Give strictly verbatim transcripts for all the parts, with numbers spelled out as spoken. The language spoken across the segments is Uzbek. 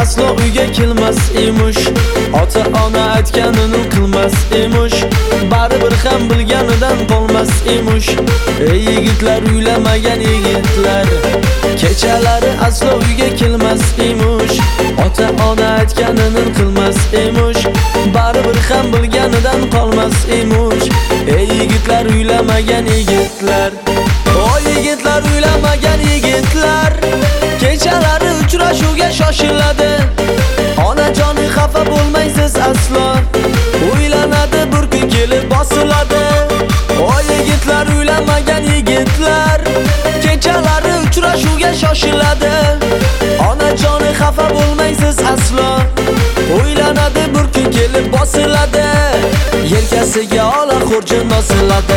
aslo uyga kelmas emish. Ota ona aytganini qilmas emish. Baribir ham bilganidan qolmas emish. Ey yigitlar, uylamagan yigitlar, kechalari aslo uyga kelmas emish. Ota ona aytganini qilmas emish. Baribir ham bilganidan qolmas emish. Ey yigitlar, uylamagan yigitlar, o yigitlar, uylamagan yigitlar, kechalari uchrashuvga shoshiladi. Onajoni xafa bo'lmaysiz aslo, uylanadi bir kun kelib bosiladi. O yigitlar, uylamagan yigitlar, kechalari uchrashuvga shoshiladi. Onajoni xafa bo'lmaysiz aslo, uylanadi bir kun kelib bosiladi. Yelkasiga ola xurjun osiladi.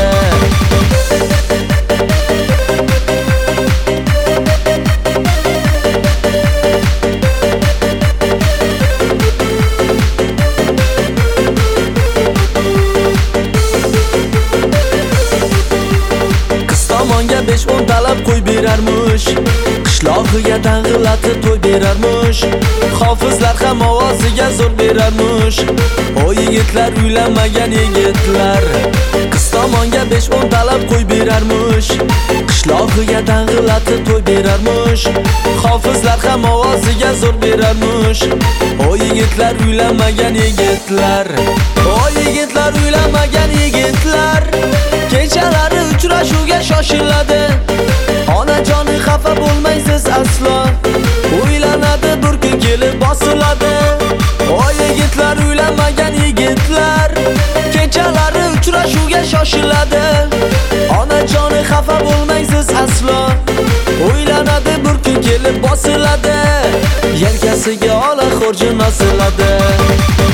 besh o'n talab qo'y berarmish, qishlog'iga dang'illatib to'y berarmish. Hofizlar ham ovoziga zo'r berarmish. O yigitlar, uylamagan yigitlar, qiz tomonga besh o'n talab qo'y berarmish, qishlog'iga dang'illatib to'y berarmish. Hofizlar ham ovoziga zo'r berarmish. O yigitlar, uylamagan yigitlar, o yigitlar, uylamagan yigitlar, kechalari uchrashuvga shoshiladi. Onajoni xafa bo'lmaysiz aslo, uylanadi bir kun kelib bosiladi. O yigitlar, uylamagan yigitlar, kechalari uchrashuvga shoshiladi. Onajoni xafa bo'lmaysiz aslo, uylanadi bir kun kelib bosiladi. Yelkasiga ola xurjun osiladi.